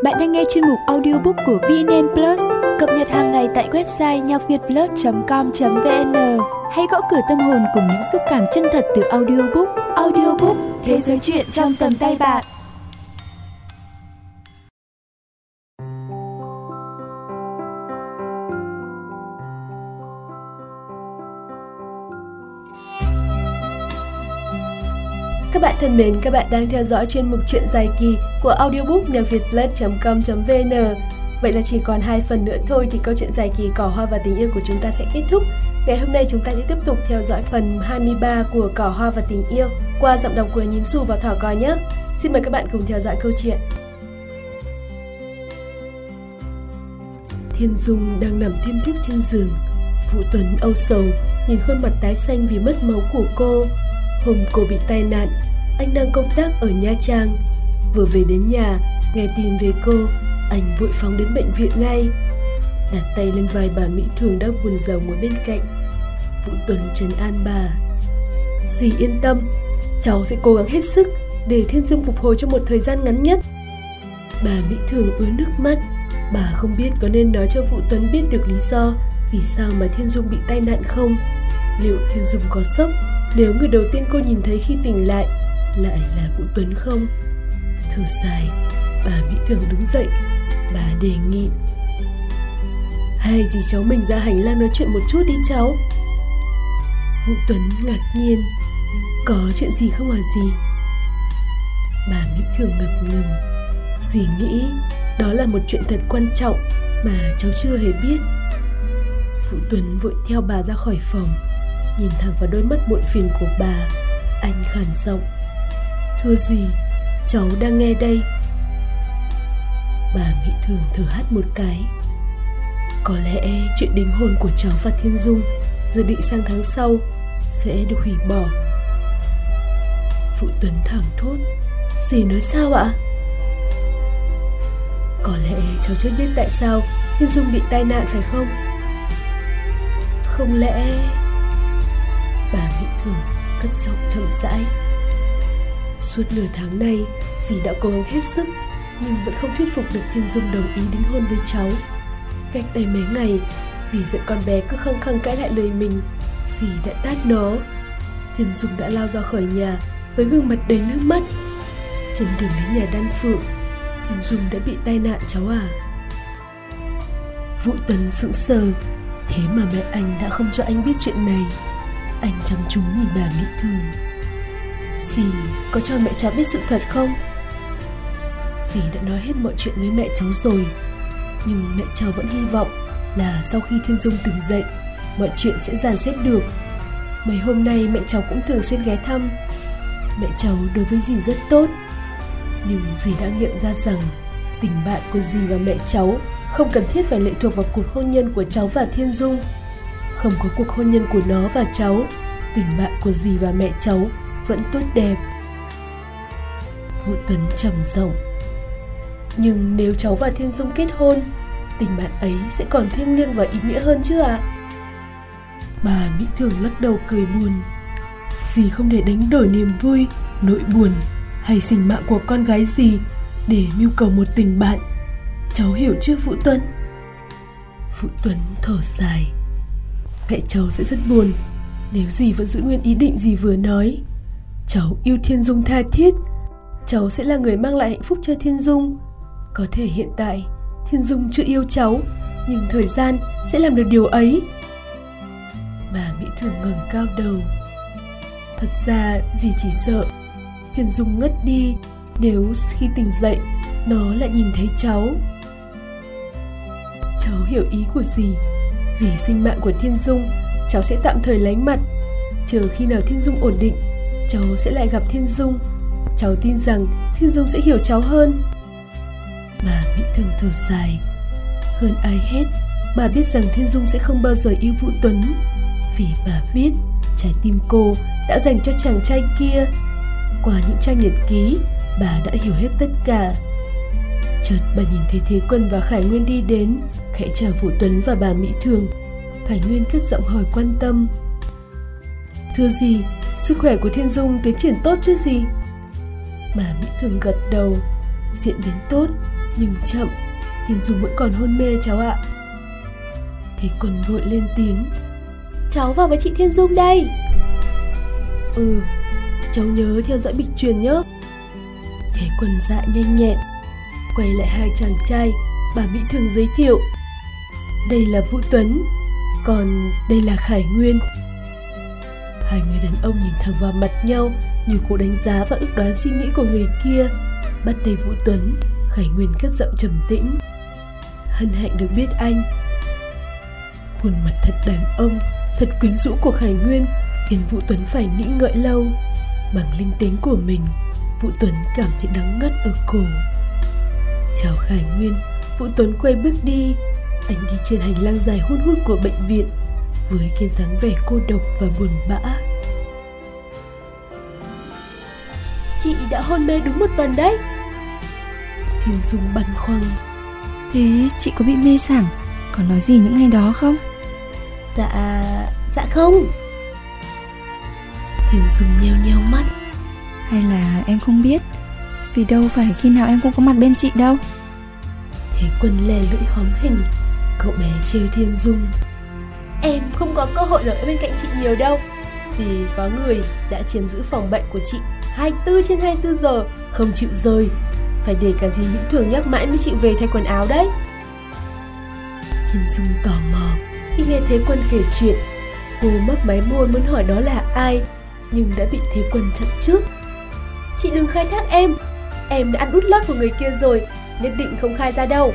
Bạn đang nghe chuyên mục audiobook của VNN Plus, cập nhật hàng ngày tại website nhacvietplus.com.vn. Hãy gõ cửa tâm hồn cùng những xúc cảm chân thật từ audiobook. Audiobook, thế giới truyện trong tầm tay bạn. Các bạn thân mến, các bạn đang theo dõi chuyên mục truyện dài kỳ của audiobook nhacvietplus.com.vn. Vậy là chỉ còn 2 phần nữa thôi thì câu chuyện dài kỳ Cỏ Hoa và Tình Yêu của chúng ta sẽ kết thúc. Ngày hôm nay chúng ta sẽ tiếp tục theo dõi phần 23 của Cỏ Hoa và Tình Yêu qua giọng đọc của Nhím Xù và Thỏ Cò nhé. Xin mời các bạn cùng theo dõi câu chuyện. Thiên Dung đang nằm thiêm thiếp trên giường. Vũ Tuấn âu sầu nhìn khuôn mặt tái xanh vì mất máu của cô. Hôm cô bị tai nạn, anh đang công tác ở Nha Trang. Vừa về đến nhà, nghe tin về cô, anh vội phóng đến bệnh viện ngay. Đặt tay lên vai bà Mỹ Thường đang buồn rầu ngồi bên cạnh. Vũ Tuấn trấn an bà: "Dì yên tâm, cháu sẽ cố gắng hết sức để Thiên Dung phục hồi trong một thời gian ngắn nhất." Bà Mỹ Thường ứa nước mắt. Bà không biết có nên nói cho Vũ Tuấn biết được lý do vì sao mà Thiên Dung bị tai nạn không. Liệu Thiên Dung có sốc nếu người đầu tiên cô nhìn thấy khi tỉnh lại lại là Vũ Tuấn không? Thở dài, bà Mỹ Thường đứng dậy. Bà đề nghị: "Hay dì cháu mình ra hành lang nói chuyện một chút đi cháu." Vũ Tuấn ngạc nhiên: "Có chuyện gì không hả dì?" Bà Mỹ Thường ngập ngừng: "Dì nghĩ đó là một chuyện thật quan trọng mà cháu chưa hề biết." Vũ Tuấn vội theo bà ra khỏi phòng. Nhìn thẳng vào đôi mắt muộn phiền của bà, anh khàn giọng: "Thưa dì, cháu đang nghe đây." Bà Mỹ Thường thở hắt một cái: "Có lẽ chuyện đính hôn của cháu và Thiên Dung dự định sang tháng sau sẽ được hủy bỏ." Vũ Tuấn thẳng thốt: "Dì nói sao ạ?" "Có lẽ cháu chưa biết tại sao Thiên Dung bị tai nạn phải không? Không lẽ..." Bà Mỹ Thường cất giọng chậm rãi: "Suốt nửa tháng nay, dì đã cố gắng hết sức nhưng vẫn không thuyết phục được Thiên Dung đồng ý đính hôn với cháu. Cách đây mấy ngày, vì giận con bé cứ khăng khăng cãi lại lời mình, dì đã tát nó. Thiên Dung đã lao ra khỏi nhà với gương mặt đầy nước mắt. Trên đường đến nhà Đan Phượng, Thiên Dung đã bị tai nạn cháu à." Vũ Tuấn sững sờ. Thế mà mẹ anh đã không cho anh biết chuyện này. Anh chăm chú nhìn bà Mỹ Thường: "Dì có cho mẹ cháu biết sự thật không?" "Dì đã nói hết mọi chuyện với mẹ cháu rồi, nhưng mẹ cháu vẫn hy vọng là sau khi Thiên Dung tỉnh dậy, mọi chuyện sẽ dàn xếp được. Mấy hôm nay mẹ cháu cũng thường xuyên ghé thăm. Mẹ cháu đối với dì rất tốt. Nhưng dì đã nghiệm ra rằng tình bạn của dì và mẹ cháu không cần thiết phải lệ thuộc vào cuộc hôn nhân của cháu và Thiên Dung. Không có cuộc hôn nhân của nó và cháu, tình bạn của dì và mẹ cháu vẫn tốt đẹp." Vũ Tuấn trầm giọng: "Nhưng nếu cháu và Thiên Dung kết hôn, tình bạn ấy sẽ còn thiêng liêng và ý nghĩa hơn chứ ạ?" Bà Mỹ Thường lắc đầu cười buồn: "Dì không thể đánh đổi niềm vui, nỗi buồn hay sinh mạng của con gái dì để mưu cầu một tình bạn. Cháu hiểu chưa Vũ Tuấn?" Vũ Tuấn thở dài: "Mẹ cháu sẽ rất buồn nếu dì vẫn giữ nguyên ý định dì vừa nói. Cháu yêu Thiên Dung tha thiết. Cháu sẽ là người mang lại hạnh phúc cho Thiên Dung. Có thể hiện tại Thiên Dung chưa yêu cháu, nhưng thời gian sẽ làm được điều ấy." Bà Mỹ Thường ngẩng cao đầu: "Thật ra dì chỉ sợ Thiên Dung ngất đi nếu khi tỉnh dậy nó lại nhìn thấy cháu." "Cháu hiểu ý của dì. Vì sinh mạng của Thiên Dung, cháu sẽ tạm thời lánh mặt. Chờ khi nào Thiên Dung ổn định, cháu sẽ lại gặp Thiên Dung. Cháu tin rằng Thiên Dung sẽ hiểu cháu hơn." Bà Mỹ Thường thở dài: "Hơn ai hết, bà biết rằng Thiên Dung sẽ không bao giờ yêu Vũ Tuấn. Vì bà biết trái tim cô đã dành cho chàng trai kia. Qua những trang nhật ký, bà đã hiểu hết tất cả." Chợt bà nhìn thấy Thế Quân và Khải Nguyên đi đến, khẽ chào Vũ Tuấn và bà Mỹ Thường. Khải Nguyên cất giọng hỏi quan tâm: "Thưa dì, sức khỏe của Thiên Dung tiến triển tốt chứ dì?" Bà Mỹ Thường gật đầu: "Diễn biến tốt, Nhưng chậm, Thiên Dung vẫn còn hôn mê cháu ạ. Thế Quân vội lên tiếng: cháu vào với chị Thiên Dung đây. Cháu nhớ theo dõi Bích Truyền nhé. Thế Quân dạ nhanh nhẹn, quay lại hai chàng trai bà Mỹ Thường giới thiệu: đây là Vũ Tuấn, còn đây là Khải Nguyên. Hai người đàn ông nhìn thẳng vào mặt nhau như cố đánh giá và ước đoán suy nghĩ của người kia. Bắt tay Vũ Tuấn, Khải Nguyên cất giọng trầm tĩnh: hân hạnh được biết anh. Khuôn mặt thật đàn ông, thật quyến rũ của Khải Nguyên khiến Vũ Tuấn phải nghĩ ngợi lâu. Bằng linh tính của mình, Vũ Tuấn cảm thấy đắng ngắt ở cổ. Chào Khải Nguyên, Vũ Tuấn quay bước đi. Anh đi trên hành lang dài hun hút của bệnh viện với cái dáng vẻ cô độc và buồn bã. Chị đã hôn mê đúng 1 tuần đấy. Thiên Dung băn khoăn: thế chị có bị mê sảng, có nói gì những ngày đó không? Dạ không. Thiên Dung nheo nheo mắt: hay là em không biết, vì đâu phải khi nào em cũng có mặt bên chị đâu. Thế Quân lè lưỡi hóm hình. Cậu bé trêu Thiên Dung: em không có cơ hội ở bên cạnh chị nhiều đâu, vì có người đã chiếm giữ phòng bệnh của chị 24/24 giờ, không chịu rời. Phải để cả dì Mỹ Thường nhắc mãi mới chịu về thay quần áo đấy. Thiên Dung tò mò khi nghe Thế Quân kể chuyện. Cô mấp máy môi muốn hỏi đó là ai, nhưng đã bị Thế Quân chặn trước. Chị đừng khai thác em đã ăn út lót của người kia rồi, nhất định không khai ra đâu.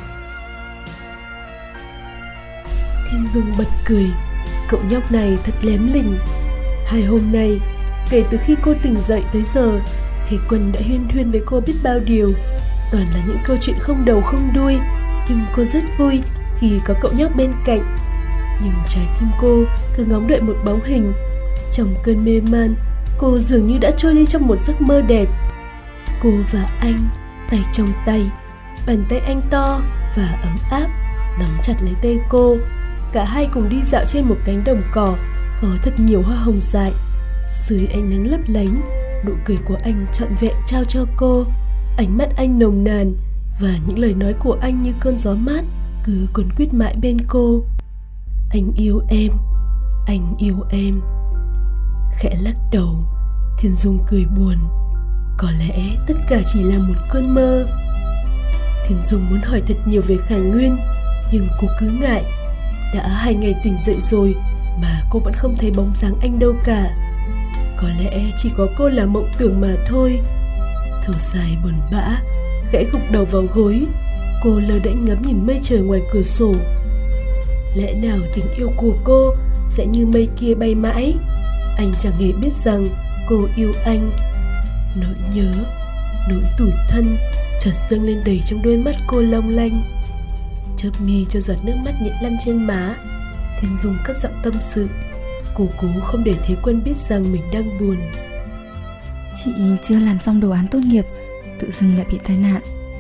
Thiên Dung bật cười. Cậu nhóc này thật lém lỉnh. 2 hôm nay, kể từ khi cô tỉnh dậy tới giờ, Thế Quân đã huyên thuyên với cô biết bao điều. Toàn là những câu chuyện không đầu không đuôi, nhưng cô rất vui khi có cậu nhóc bên cạnh. Nhưng trái tim cô cứ ngóng đợi một bóng hình. Trong cơn mê man, cô dường như đã trôi đi trong một giấc mơ đẹp. Cô và anh, tay trong tay, bàn tay anh to và ấm áp nắm chặt lấy tay cô. Cả hai cùng đi dạo trên một cánh đồng cỏ có thật nhiều hoa hồng dại. Dưới ánh nắng lấp lánh, nụ cười của anh trọn vẹn trao cho cô. Ánh mắt anh nồng nàn và những lời nói của anh như cơn gió mát cứ quấn quýt mãi bên cô. Anh yêu em, anh yêu em. Khẽ lắc đầu, Thiên Dung cười buồn. Có lẽ tất cả chỉ là một cơn mơ. Thiên Dung muốn hỏi thật nhiều về Khải Nguyên, nhưng cô cứ ngại. Đã 2 ngày tỉnh dậy rồi mà cô vẫn không thấy bóng dáng anh đâu cả. Có lẽ chỉ có cô là mộng tưởng mà thôi. Thở dài buồn bã, khẽ gục đầu vào gối, cô lơ đễnh ngắm nhìn mây trời ngoài cửa sổ. Lẽ nào tình yêu của cô sẽ như mây kia bay mãi? Anh chẳng hề biết rằng cô yêu anh. Nỗi nhớ, nỗi tủi thân chợt dâng lên đầy trong đôi mắt cô long lanh. Chớp mi cho giọt nước mắt nhẹ lăn trên má, Thiên Dung cất giọng tâm sự. Cô cố không để Thế Quân biết rằng mình đang buồn. Chị chưa làm xong đồ án tốt nghiệp, tự dưng lại bị tai nạn.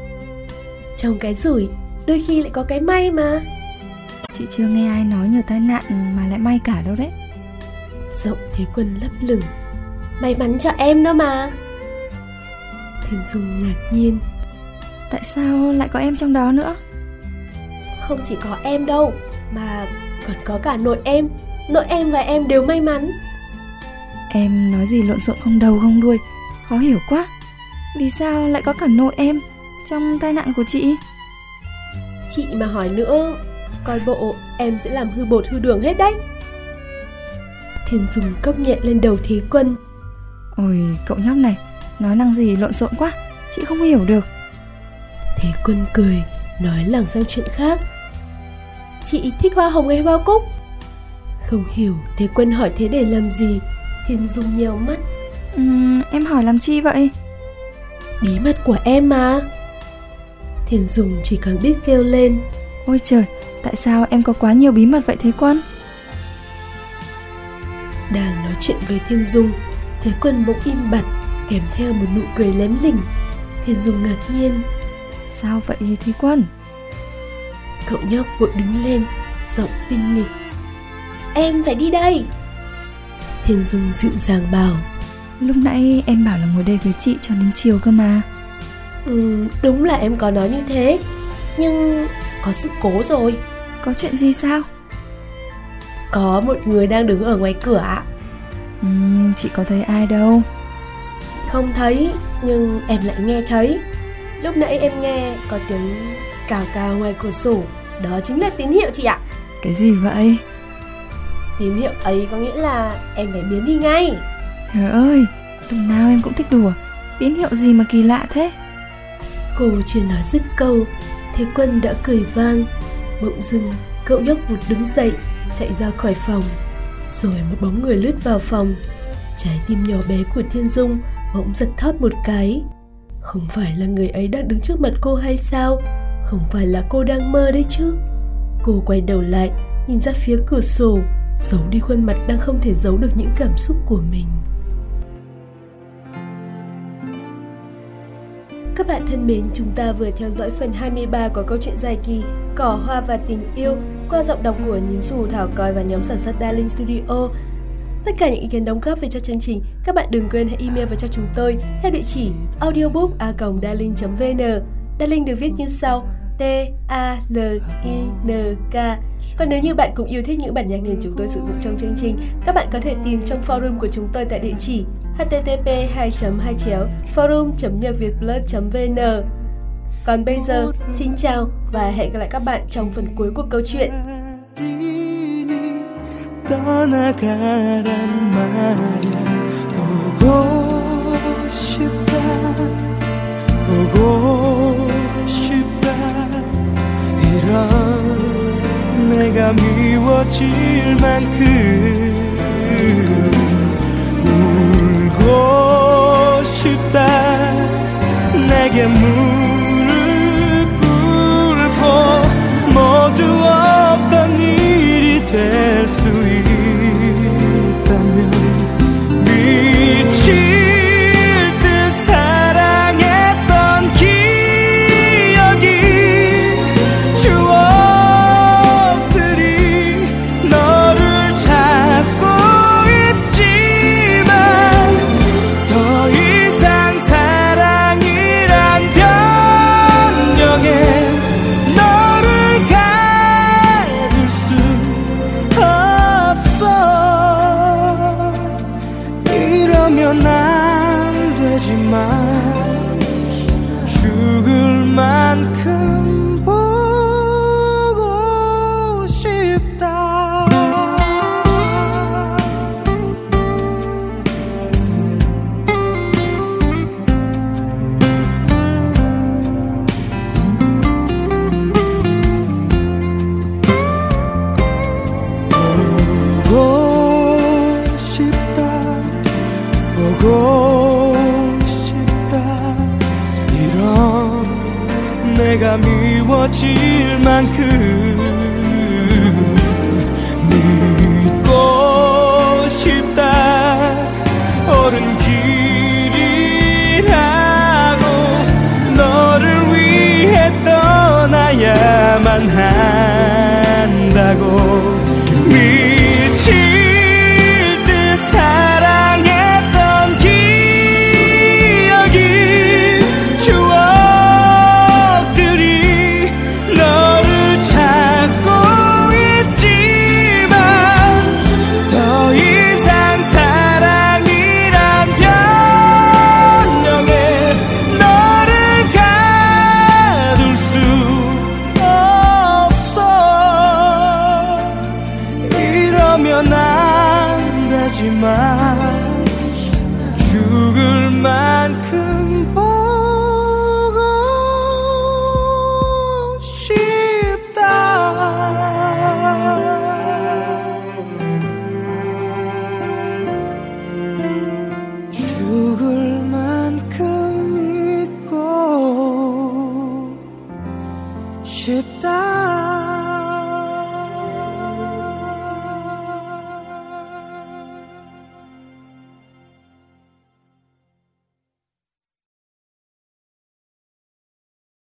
Trong cái rủi, đôi khi lại có cái may mà. Chị chưa nghe ai nói nhờ tai nạn mà lại may cả đâu đấy. Giọng Thế Quân lấp lửng. May mắn cho em đó mà. Thiên Dung ngạc nhiên. Tại sao lại có em trong đó nữa? Không chỉ có em đâu, mà còn có cả nội em. Nội em và em đều may mắn. Em nói gì lộn xộn không đầu không đuôi, khó hiểu quá. Vì sao lại có cả nội em trong tai nạn của chị? Chị mà hỏi nữa, coi bộ em sẽ làm hư bột hư đường hết đấy. Thiên Dung cốc nhẹ lên đầu Thế Quân. Ôi cậu nhóc này, nói năng gì lộn xộn quá, chị không hiểu được. Thế Quân cười, nói lảng sang chuyện khác. Chị thích hoa hồng hay hoa cúc? Không hiểu Thế Quân hỏi thế để làm gì. Thiên Dung nheo mắt. Em hỏi làm chi vậy? Bí mật của em mà. Thiên Dung chỉ còn biết kêu lên. Ôi trời, tại sao em có quá nhiều bí mật vậy Thế Quân? Đang nói chuyện với Thiên Dung, Thế Quân bỗng im bặt, kèm theo một nụ cười lém lỉnh. Thiên Dung ngạc nhiên. Sao vậy Thế Quân? Cậu nhóc vội đứng lên, giọng tinh nghịch. Em phải đi đây. Thiên Dung dịu dàng bảo. Lúc nãy em bảo là ngồi đây với chị cho đến chiều cơ mà. Đúng là em có nói như thế, nhưng có sự cố rồi. Có chuyện gì sao? Có một người đang đứng ở ngoài cửa ạ. Chị có thấy ai đâu. Chị không thấy, nhưng em lại nghe thấy. Lúc nãy em nghe có tiếng cào cào ngoài cửa sổ. Đó chính là tín hiệu chị ạ. Cái gì vậy? Tín hiệu ấy có nghĩa là em phải biến đi ngay. Trời ơi, lúc nào em cũng thích đùa. Tín hiệu gì mà kỳ lạ thế? Cô chưa nói dứt câu, Thế Quân đã cười vang. Bỗng dưng cậu nhóc vụt đứng dậy, chạy ra khỏi phòng. Rồi một bóng người lướt vào phòng. Trái tim nhỏ bé của Thiên Dung bỗng giật thót một cái. Không phải là người ấy đang đứng trước mặt cô hay sao? Không phải là cô đang mơ đấy chứ? Cô quay đầu lại, nhìn ra phía cửa sổ, giấu đi khuôn mặt đang không thể giấu được những cảm xúc của mình. Các bạn thân mến, chúng ta vừa theo dõi phần 23 của câu chuyện dài kỳ Cỏ Hoa và Tình Yêu qua giọng đọc của Nhím Xù, Thảo Còi và nhóm sản xuất Darling Studio. Tất cả những ý kiến đóng góp về cho chương trình, các bạn đừng quên hãy email vào cho chúng tôi theo địa chỉ audiobook@darling.vn. Darling được viết như sau: D-A-L-I-N-K. Còn nếu như bạn cũng yêu thích những bản nhạc nền chúng tôi sử dụng trong chương trình, các bạn có thể tìm trong forum của chúng tôi tại địa chỉ http://forum.nhacvietplus.vn. Còn bây giờ, xin chào và hẹn gặp lại các bạn trong phần cuối của câu chuyện. 떠나가란 말야 보고 싶다 보고 싶다 이런 내가 미워질 만큼 울고 싶다 내게 무릎 꿇고 모두 없던 일이 될 수 있다면 미칠 듯 사랑했던 기억이 추억들이 너를 찾고 있지만 더 이상 사랑이란 변명에 너를 가둘 수 없어. 이러면 안 되지만 죽을 만큼 보고 싶다. 보고 싶다 이런 내가 미워질 만큼 믿고 싶다 옳은 길이라고 너를 위해 떠나야만 한다고 미칠 듯 사랑했던 기억이 추억들이 너를 찾고 있지만 더 이상 사랑이란 변명에 너를 가둘 수 없어. 이러면 안 되지만 죽을 만큼 보고 싶다. 죽을 만큼 믿고 싶다.